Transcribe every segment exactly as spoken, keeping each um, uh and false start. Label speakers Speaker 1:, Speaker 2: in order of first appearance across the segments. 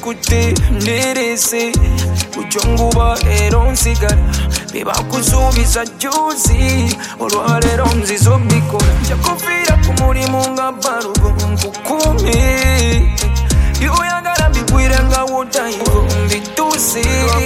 Speaker 1: kwikute nderese kujonguba ero nsigala bebakusuubiza juzi olwaleero nzizo bikola njakufiira ku mulimu nga balubu nkukume byoyagala mbigwire nga wotayivo mbituuse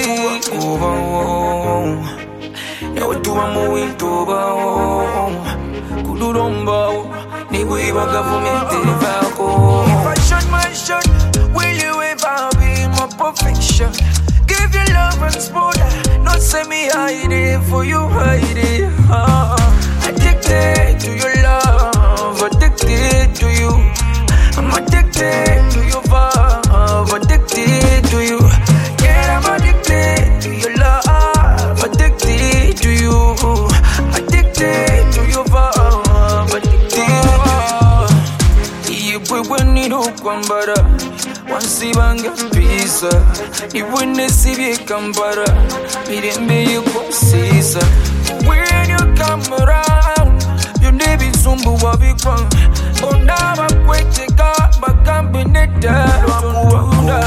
Speaker 1: obawo newetuba muwintobawo kululombawo nibwiba gavumenti evaako. If I shut my shot, will you ever be my perfection? Give you love and sport, not say me hide it for you, hide it. uh, Addicted to your love, addicted to you. I'm addicted to your vibe, addicted to you. Yeah, I'm addicted to your love, addicted to you. Addicted to your vibe, addicted to you. Ibwe weniro kwambara wansibanga pisa ibwe nesibye kambara mirembe yukusisa. When you come around you never sumbu wabikwa bona bakweteka bakambineta wakunda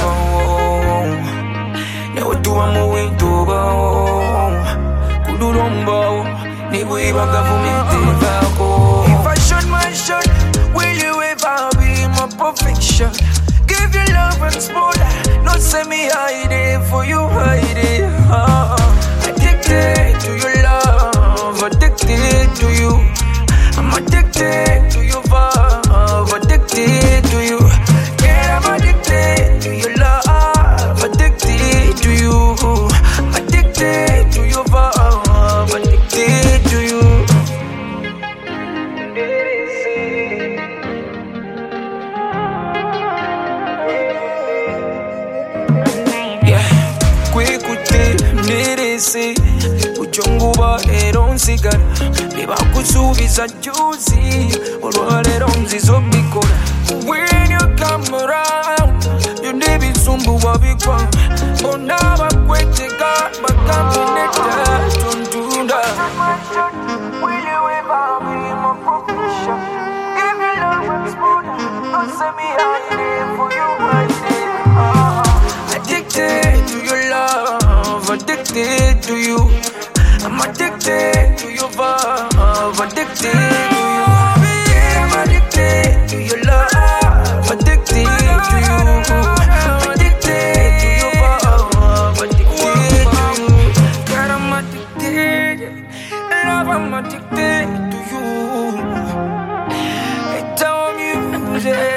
Speaker 1: newetuwa muwintobawo kululombawo nibwiba gavumenti evaako. If I shot my shot, will you ever be my perfection? Give you love and sport, not say me hide it for you, hide it. uh, Addicted to your love, addicted to you. I'm addicted to your vibe, addicted to you. Yeah, I'm addicted to your love, addicted to you. Addicted to your vibe, addicted to you. Kwikute nderese kujonguba ero nsigala bebakusuubiza juzi olwaleero nzizo bikola. When you come around you nebisumbu wabikwa bona bakweteka bakambineta tontunda. Will you ever be my perfection? Give you love and sport, don't say me hide it for you, hide it. uh, Addicted to your love, addicted to you. I'm addicted to your vibe, addicted to you. Yeah, I'm addicted to your love, addicted to you. Addicted to your vibe, addicted to you. God, I'm addicted, love, I'm addicted to you. It's all music.